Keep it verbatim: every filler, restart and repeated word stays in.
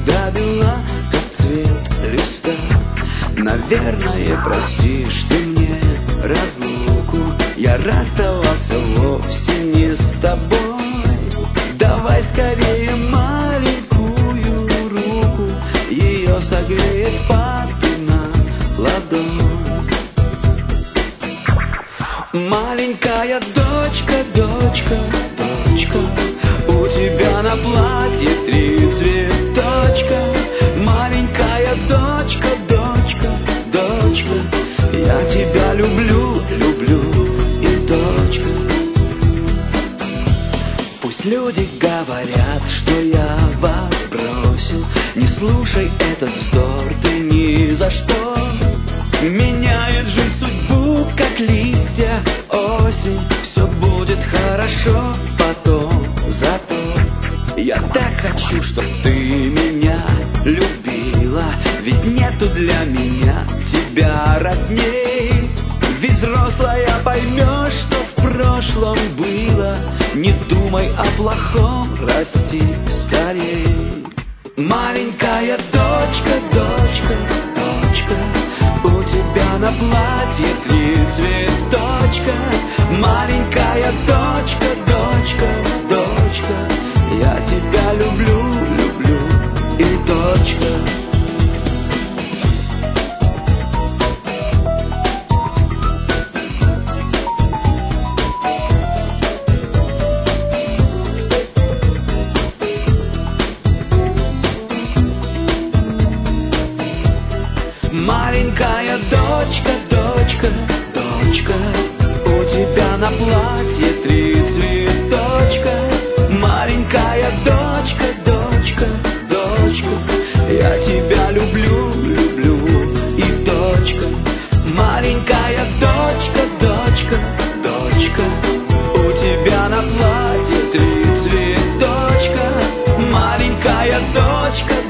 до бела, как цвет листа. Наверное, простишь ты мне разлуку, я расставался вовсе не с тобой. Давай скорее маленькую руку, ее согреет папина ладонь. Маленькая дочка, дочка, дочка, у тебя на платье три цветочка. Маленькая дочка, дочка, дочка, я тебя люблю, люблю и точка. Пусть люди говорят, что я вас бросил, не слушай этот вздор ты ни за что. Меняет жизнь судьбу, как листья осень. Все будет хорошо потом, зато я так хочу, чтоб ты меня любила. Ведь нету для меня тебя родней. Ведь взрослая поймешь, что в прошлом было. Не думай о плохом, расти скорей. Маленькая дочка, дочка, дочка, у тебя на платье три цветочка. Маленькая дочка, дочка, дочка, я тебя люблю, люблю и точка. Маленькая дочка, дочка, дочка, у тебя на платье три цветочка. Маленькая дочка, дочка, дочка, я тебя люблю, люблю и точка. Маленькая дочка, дочка, дочка, у тебя на платье три цветочка. Маленькая дочка,